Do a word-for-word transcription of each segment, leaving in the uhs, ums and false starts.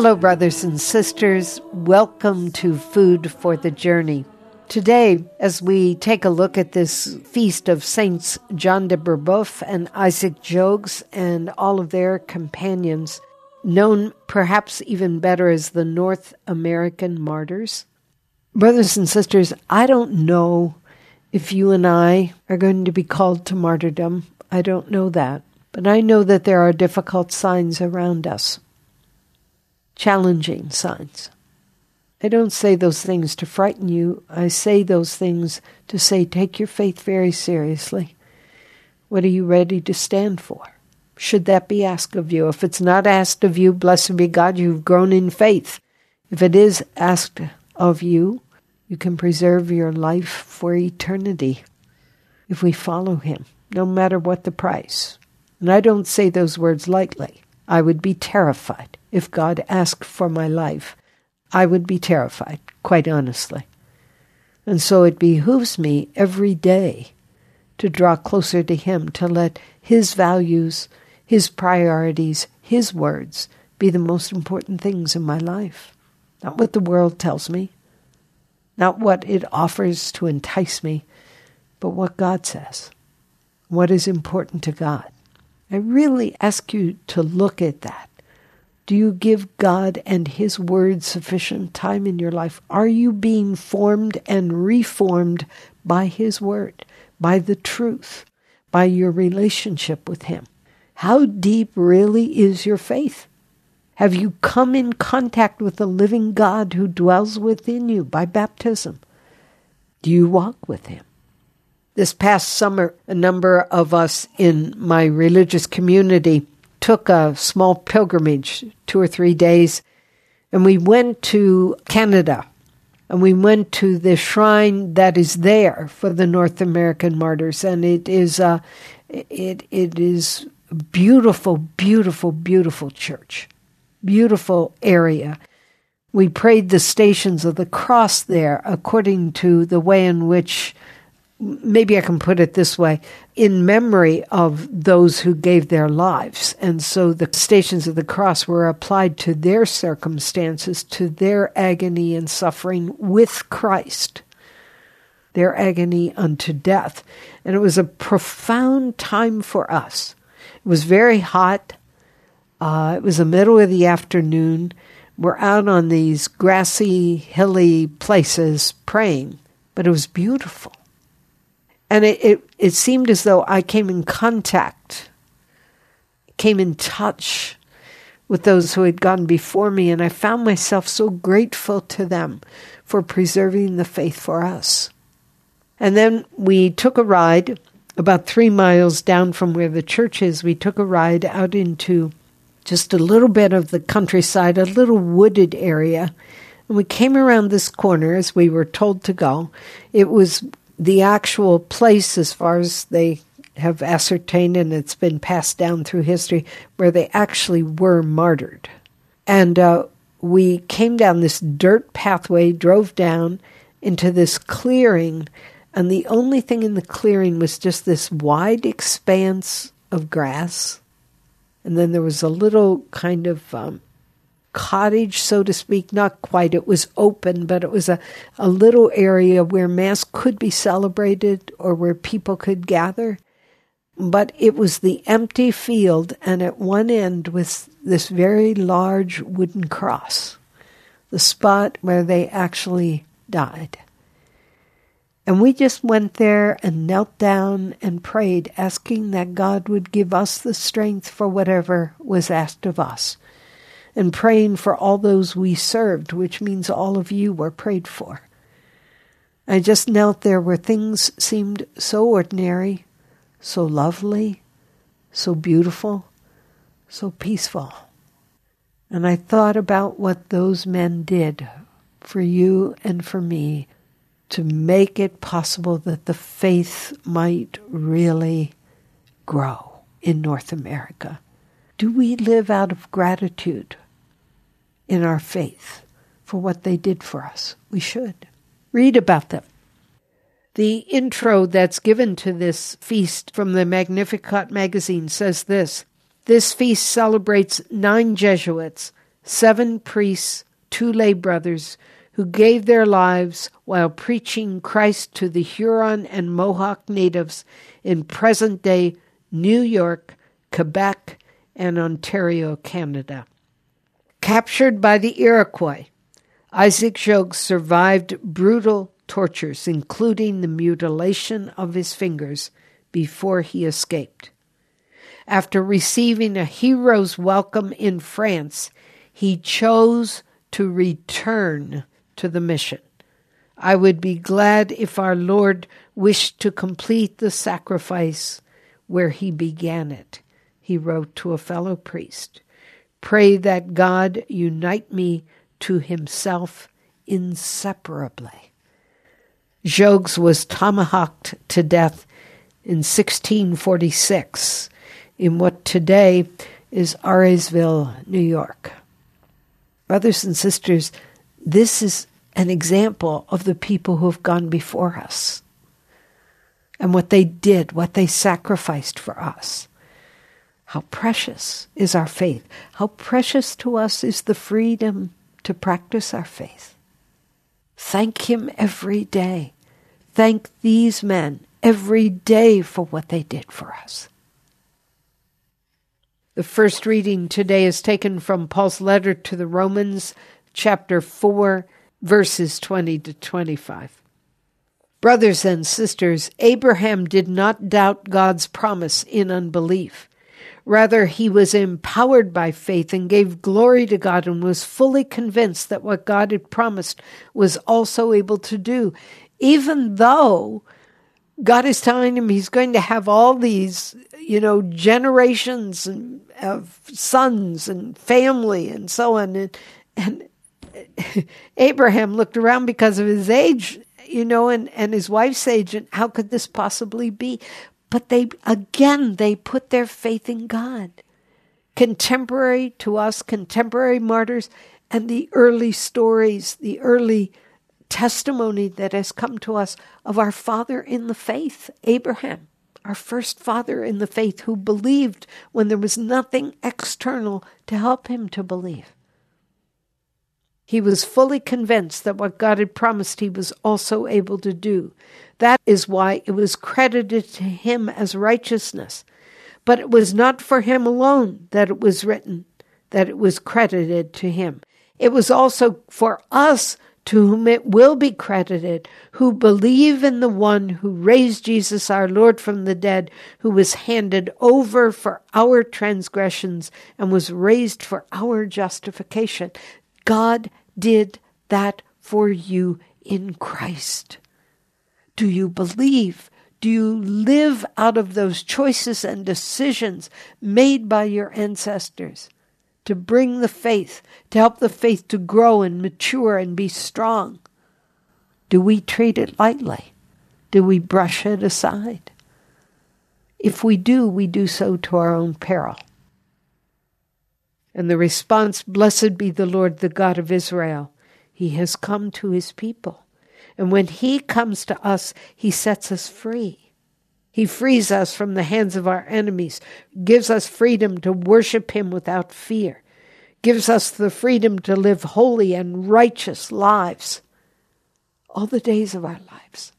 Hello, brothers and sisters. Welcome to Food for the Journey. Today, as we take a look at this feast of Saints John de Brebeuf and Isaac Jogues and all of their companions, known perhaps even better as the North American martyrs. Brothers and sisters, I don't know if you and I are going to be called to martyrdom. I don't know that. But I know that there are difficult signs around us. Challenging signs. I don't say those things to frighten you. I say those things to say, take your faith very seriously. What are you ready to stand for? Should that be asked of you? If it's not asked of you, blessed be God, you've grown in faith. If it is asked of you, you can preserve your life for eternity if we follow him, no matter what the price. And I don't say those words lightly. I would be terrified if God asked for my life. I would be terrified, quite honestly. And so it behooves me every day to draw closer to him, to let his values, his priorities, his words be the most important things in my life. Not what the world tells me, not what it offers to entice me, but what God says, what is important to God. I really ask you to look at that. Do you give God and his word sufficient time in your life? Are you being formed and reformed by his word, by the truth, by your relationship with him? How deep really is your faith? Have you come in contact with the living God who dwells within you by baptism? Do you walk with him? This past summer, a number of us in my religious community took a small pilgrimage, two or three days, and we went to Canada, and we went to the shrine that is there for the North American martyrs, and it is a, it it is a beautiful, beautiful, beautiful church, beautiful area. We prayed the Stations of the Cross there according to the way in which, maybe I can put it this way, in memory of those who gave their lives. And so the Stations of the Cross were applied to their circumstances, to their agony and suffering with Christ, their agony unto death. And it was a profound time for us. It was very hot. Uh, it was the middle of the afternoon. We're out on these grassy, hilly places praying, but it was beautiful. And it, it, it seemed as though I came in contact, came in touch with those who had gone before me, and I found myself so grateful to them for preserving the faith for us. And then we took a ride about three miles down from where the church is. We took a ride out into just a little bit of the countryside, a little wooded area. And we came around this corner as we were told to go. It was the actual place, as far as they have ascertained, and it's been passed down through history, where they actually were martyred. And uh, we came down this dirt pathway, drove down into this clearing, and the only thing in the clearing was just this wide expanse of grass. And then there was a little kind of um, cottage, so to speak, not quite. It was open, but it was a, a little area where Mass could be celebrated or where people could gather. But it was the empty field, and at one end was this very large wooden cross, the spot where they actually died. And we just went there and knelt down and prayed, asking that God would give us the strength for whatever was asked of us, and praying for all those we served, which means all of you were prayed for. I just knelt there where things seemed so ordinary, so lovely, so beautiful, so peaceful. And I thought about what those men did for you and for me to make it possible that the faith might really grow in North America. Do we live out of gratitude in our faith for what they did for us? We should. Read about them. The intro that's given to this feast from the Magnificat magazine says this: this feast celebrates nine Jesuits seven priests, two lay brothers, who gave their lives while preaching Christ to the Huron and Mohawk natives in present-day New York, Quebec, and Ontario, Canada. Captured by the Iroquois, Isaac Jogues survived brutal tortures, including the mutilation of his fingers, before he escaped. After receiving a hero's welcome in France, he chose to return to the mission. I would be glad if our Lord wished to complete the sacrifice where he began it, he wrote to a fellow priest. Pray that God unite me to himself inseparably. Jogues was tomahawked to death in sixteen forty-six in what today is Aresville, New York. Brothers and sisters, this is an example of the people who have gone before us and what they did, what they sacrificed for us. How precious is our faith. How precious to us is the freedom to practice our faith. Thank him every day. Thank these men every day for what they did for us. The first reading today is taken from Paul's letter to the Romans, chapter four, verses twenty to twenty-five. Brothers and sisters, Abraham did not doubt God's promise in unbelief. Rather, he was empowered by faith and gave glory to God and was fully convinced that what God had promised was also able to do, even though God is telling him he's going to have all these, you know, generations and, of sons and family and so on. And, and Abraham looked around because of his age, you know, and, and his wife's age, and how could this possibly be? But they, again, they put their faith in God. Contemporary to us, contemporary martyrs, and the early stories, the early testimony that has come to us of our father in the faith, Abraham, our first father in the faith, who believed when there was nothing external to help him to believe. He was fully convinced that what God had promised he was also able to do. That is why it was credited to him as righteousness. But it was not for him alone that it was written, that it was credited to him. It was also for us to whom it will be credited, who believe in the one who raised Jesus our Lord from the dead, who was handed over for our transgressions and was raised for our justification. God did that for you in Christ. Do you believe? Do you live out of those choices and decisions made by your ancestors to bring the faith, to help the faith to grow and mature and be strong? Do we treat it lightly? Do we brush it aside? If we do, we do so to our own peril. And the response, blessed be the Lord, the God of Israel. He has come to his people. And when he comes to us, he sets us free. He frees us from the hands of our enemies, gives us freedom to worship him without fear, gives us the freedom to live holy and righteous lives all the days of our lives.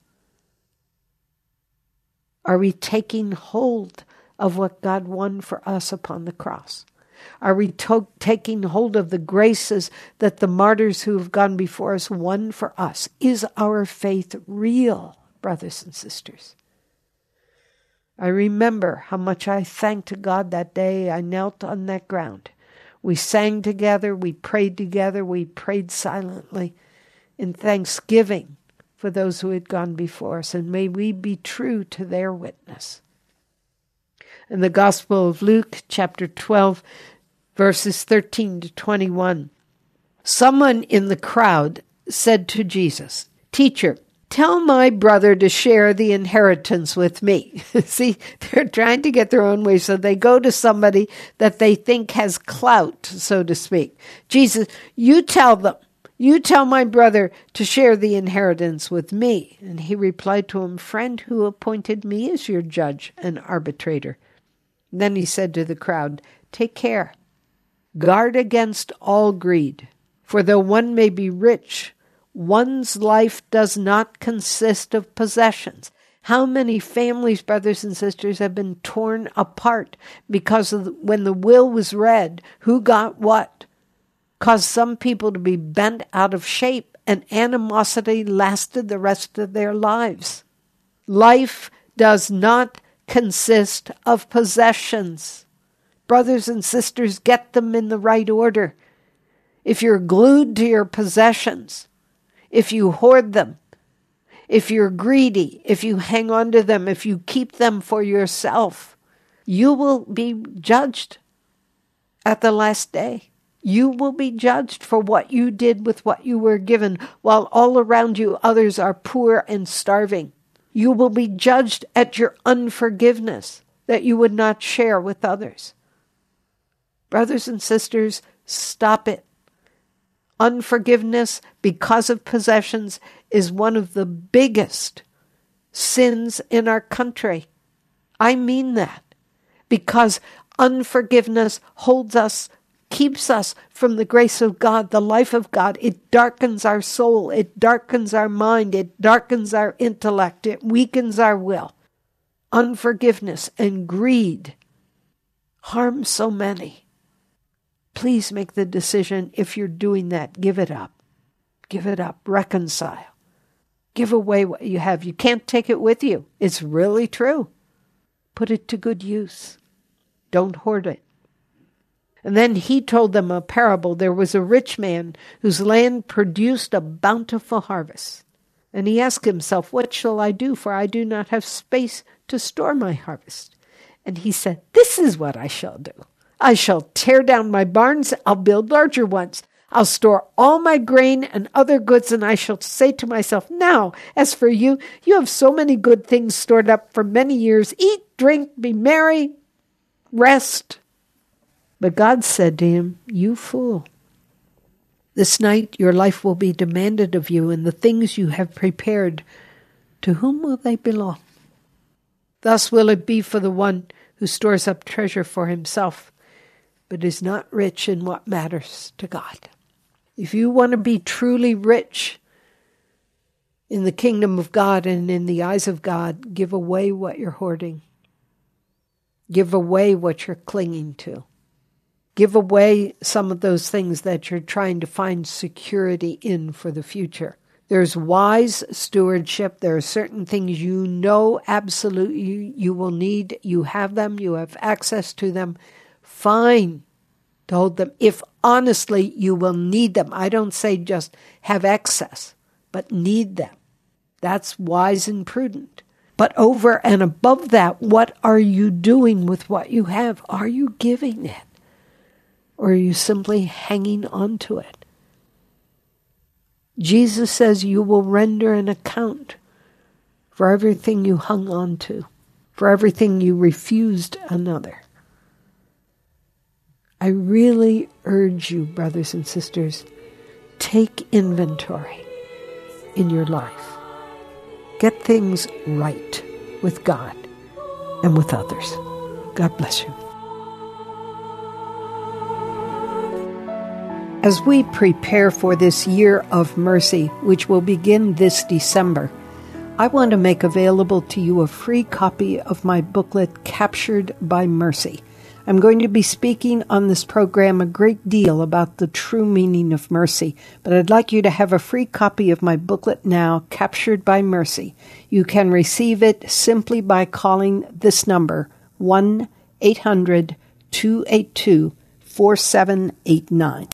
Are we taking hold of what God won for us upon the cross? Are we to- taking hold of the graces that the martyrs who have gone before us won for us? Is our faith real, brothers and sisters? I remember how much I thanked God that day I knelt on that ground. We sang together, we prayed together, we prayed silently in thanksgiving for those who had gone before us, and may we be true to their witness. In the Gospel of Luke, chapter twelve, verses thirteen to twenty-one, someone in the crowd said to Jesus, "Teacher, tell my brother to share the inheritance with me." See, they're trying to get their own way, so they go to somebody that they think has clout, so to speak. Jesus, you tell them, you tell my brother to share the inheritance with me. And he replied to him, "Friend, who appointed me as your judge and arbitrator?" Then he said to the crowd, "Take care. Guard against all greed, for though one may be rich, one's life does not consist of possessions. How many families, brothers and sisters, have been torn apart because of the, when the will was read, who got what, caused some people to be bent out of shape, and animosity lasted the rest of their lives. Life does not consist of possessions. Brothers and sisters, get them in the right order. If you're glued to your possessions, if you hoard them, if you're greedy, if you hang on to them, if you keep them for yourself, you will be judged at the last day. You will be judged for what you did with what you were given, while all around you others are poor and starving. You will be judged at your unforgiveness that you would not share with others. Brothers and sisters, stop it. Unforgiveness because of possessions is one of the biggest sins in our country. I mean that, because unforgiveness holds us, keeps us from the grace of God, the life of God. It darkens our soul. It darkens our mind. It darkens our intellect. It weakens our will. Unforgiveness and greed harm so many. Please make the decision, if you're doing that, give it up. Give it up. Reconcile. Give away what you have. You can't take it with you. It's really true. Put it to good use. Don't hoard it. And then he told them a parable. There was a rich man whose land produced a bountiful harvest. And he asked himself, what shall I do? For I do not have space to store my harvest. And he said, this is what I shall do. I shall tear down my barns, I'll build larger ones. I'll store all my grain and other goods, and I shall say to myself, now, as for you, you have so many good things stored up for many years. Eat, drink, be merry, rest. But God said to him, you fool. This night your life will be demanded of you, and the things you have prepared, to whom will they belong? Thus will it be for the one who stores up treasure for himself, but is not rich in what matters to God. If you want to be truly rich in the kingdom of God and in the eyes of God, give away what you're hoarding. Give away what you're clinging to. Give away some of those things that you're trying to find security in for the future. There's wise stewardship. There are certain things you know absolutely you will need. You have them. You have access to them. Fine to hold them, if honestly you will need them. I don't say just have excess, but need them. That's wise and prudent. But over and above that, what are you doing with what you have? Are you giving it? Or are you simply hanging on to it? Jesus says you will render an account for everything you hung on to, for everything you refused another. I really urge you, brothers and sisters, take inventory in your life. Get things right with God and with others. God bless you. As we prepare for this year of mercy, which will begin this December, I want to make available to you a free copy of my booklet, Captured by Mercy. I'm going to be speaking on this program a great deal about the true meaning of mercy, but I'd like you to have a free copy of my booklet now, Captured by Mercy. You can receive it simply by calling this number, one eight hundred two eight two four seven eight nine.